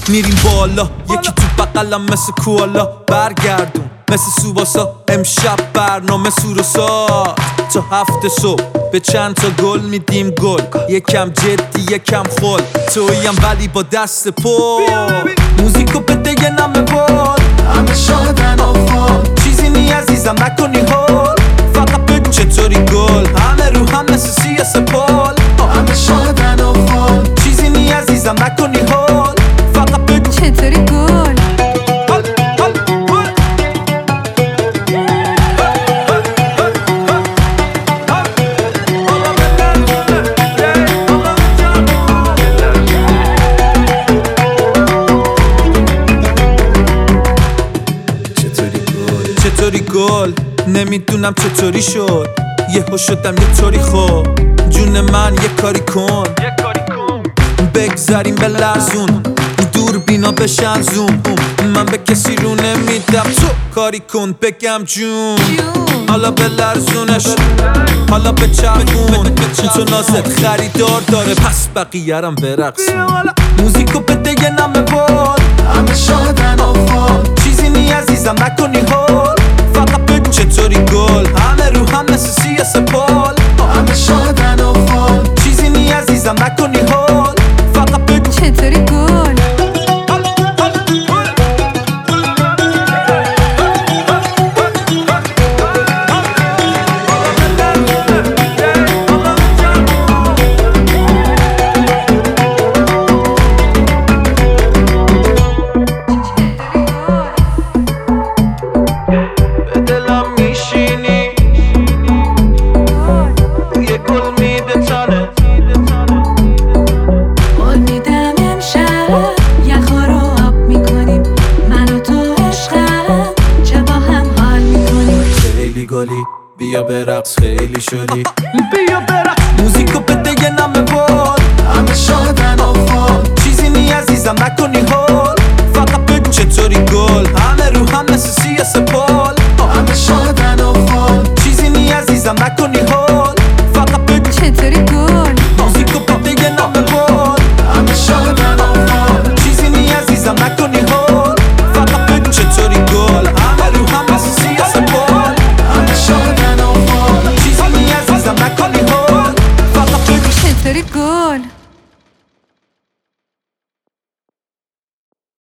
میریم بالا، یکی تو بقلم مثل کوالا. برگردون مثل سوباسا، امشب برنامه سور و سات تا 7 صبح. به چند تا گل میدیم گل، یکم جدی یکم خل. توییم ولی با دست پر، موزیکو بده یه نمه بال. همه شادن و فال، چیزی نی عزیزم نکنی هول. فقط بگو چطوری گل، همه رو هم مثل سی سپال. همه شادن و فال، چیزی نی عزیزم نکنی هول. فقط بگو چطوری گل. چطوری گل، نمیدونم چطوری شد. یهو شدم یه طوری خوب. جون من یه کاری کن، بگذاریم به لرزون. دور بینا بشن زوم. من به کسی رو نمیدم، تو کاری کن بگم جون. حالا به لرزونش، حالا به چرخون. تو نازت خریدار داره، پس بقیه‌رم برقصون. موزیکو بده یه نمه بال، همه شادن و فال. چیزی نی عزیزم نکنی هول. فقط بگو چطوری گل، همه رو هم مثل سی سپال. همه شادن و فال، چیزی نی عزیزم نکنی هول. فقط بگو چطوری گل. بیا برقص خیلی شدی، بیا برقص. موزیکو بده